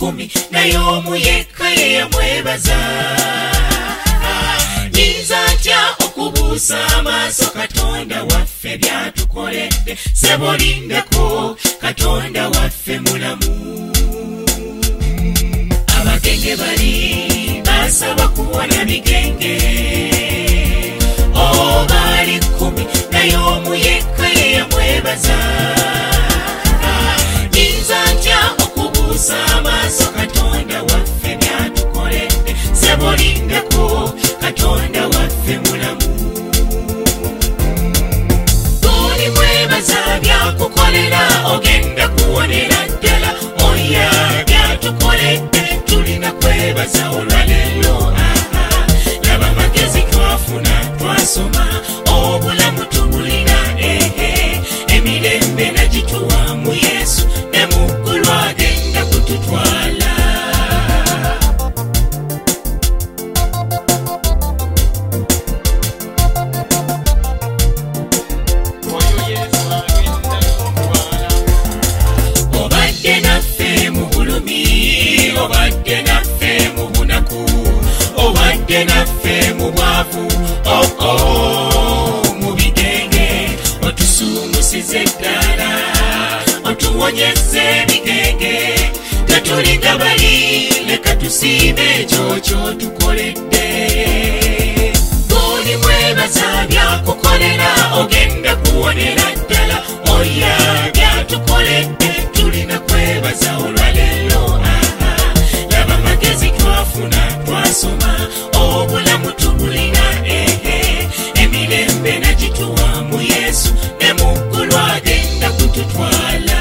kumi naye omu yekka ye yamwebaza. Nyinza ntya okubuusa amaaso Katonda waffe byatukoledde? Sebolindeko, Katonda waffe mulamu. Abagenge bali basaba kuwona bigenge, bali kumi naye omu yekka ye yamwebaza. Nyinza ntya okubuusa amaaso Katonda waffe byatukoledde? Sebolindeko, Katonda waffe mulamu. Tuli mwebaza byakukolera, ogenda kuwonera ddala. Oya byatukoledde, tulina kwebaza olwaleero. Laba magezi twafuna, twasoma, obulamu tubulina. Emirembe nagituwa mu Yesu, ne mu ggulu agenda kututwala. Obadde naffe mu bulumi, obadde naffe mu bunaku, obadde naffe mu bwavu, mu bigenge, otusumusize ddala, otuwonyeze ebigenge. Tetulinga bali, leka tusiime ekyo ky'otukoledde. Tuli mwebaza byakukolera, ogenda kuwonera ddala. Oya byatukoledde, tulina kwebaza olwaleero. Laba magezi twafuna, twasoma, obulamu tubulina. Emirembe nagituwa mu Yesu, ne mu ggulu agenda kututwala.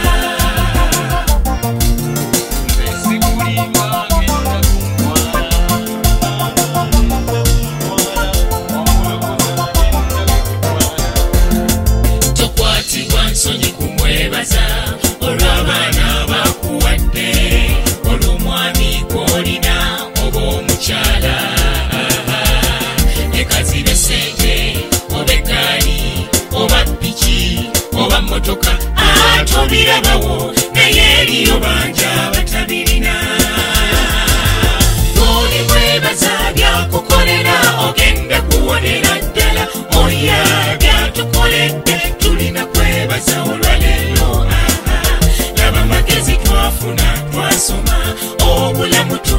Tokwatibwa nsonyi kumwebaza olw'abaana bakuwadde, olw'omwami gw'olina oba omukyala. Ekazibe sente, oba eggaali, oba ppiki, oba mmotoka, tobirabawo, naye eriyo bangi abatabirina. Tuli mwebaza byakukolera, ogenda kuwonera ddala. Oya byatukoledde, tulina kwebaza olwaleero. Laba magezi twafuna, twasoma, obulamu